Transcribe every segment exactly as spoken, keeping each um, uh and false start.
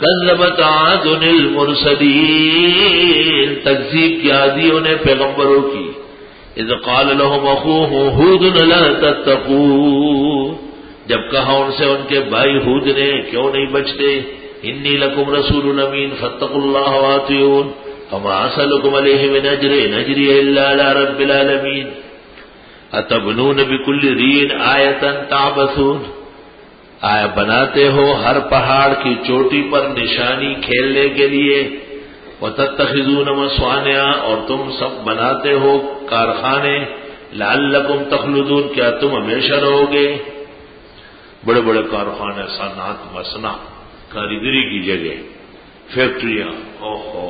کذبت عاد المرسلین، تکذیب کی عادیوں نے پیغمبروں کی. اذ قال لهم اخوهم ہود لا تتقون، جب کہا ان سے ان کے بھائی ہود نے کیوں نہیں بچتے. انی لکم رسول امین فاتقوا اللہ واطیعون وما اسألکم علیہ من اجر ان اجری الا علی رب العالمین. اتبنون بکل رین آیۃ تعبثون، آیا بناتے ہو ہر پہاڑ کی چوٹی پر نشانی کھیلنے کے لیے. وتتخذون مصانع، اور تم سب بناتے ہو کارخانے. لعلکم تخلدون، کیا تم ہمیشہ رہو گے. بڑے بڑے کارخانے، صنعت، مصنع، کاریگری کی جگہ، فیکٹریاں. اوہو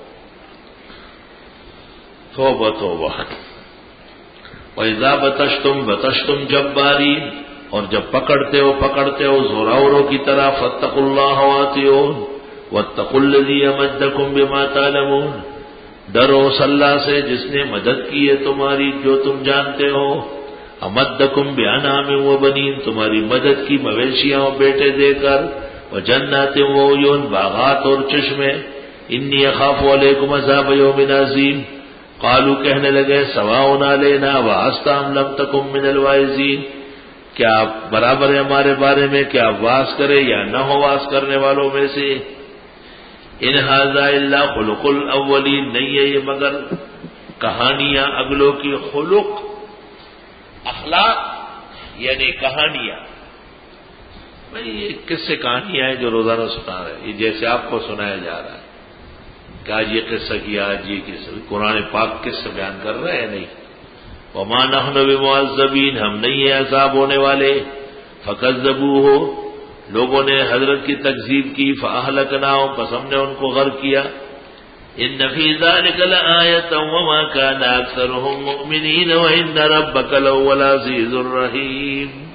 توبہ توبہ. وَإِذَا بَطَشْتُمْ بَطَشْتُمْ جَبَّارِينَ، اور جب پکڑتے ہو پکڑتے ہو زوراوروں کی طرح. فَاتَّقُوا اللَّهَ وَأَطِيعُونِ وَاتَّقُوا الَّذِي أَمَدَّكُم بِمَا تَعْلَمُونَ، ڈرو اس اللہ سے جس نے مدد کی ہے تمہاری جو تم جانتے ہو. امدکم بِأَنْعَامٍ وَبَنِينَ، تمہاری مدد کی مویشیاں اور بیٹے دے کر. وَجَنَّاتٍ وَعُيُونٍ، باغات اور چشمے. انی اخاف علیکم عذاب یوم عظیم. قالوا، کہنے لگے سواء علینا وعظت ام لم تکن من الواعظین، کیا آپ برابر ہے ہمارے بارے میں کہ آپ واز کرے یا نہ ہو واز کرنے والوں میں سے. ان ھذا الا خلق الاولین، نہیں ہے یہ مگر کہانیاں اگلوں کی. خلق اخلاق یعنی کہانیاں. بھائی یہ کس سے کہانیاں ہیں جو روزانہ سنا رہے ہیں، یہ جیسے آپ کو سنایا جا رہا ہے کہ آج یہ قصہ کیا، آج یہ قصہ. قرآن پاک کس سے بیان کر رہے ہیں؟ نہیں. وما نحن بمعذبین، ہم نہیں ہیں عذاب ہونے والے. فکذبوہ، لوگوں نے حضرت کی تکذیب کی. فاہلکناہم، پس ہم نے ان کو غرق کیا. ان فی ذلک لآیۃ وما کان اکثرهم مؤمنین وان ربک لہو العزیز الرحیم.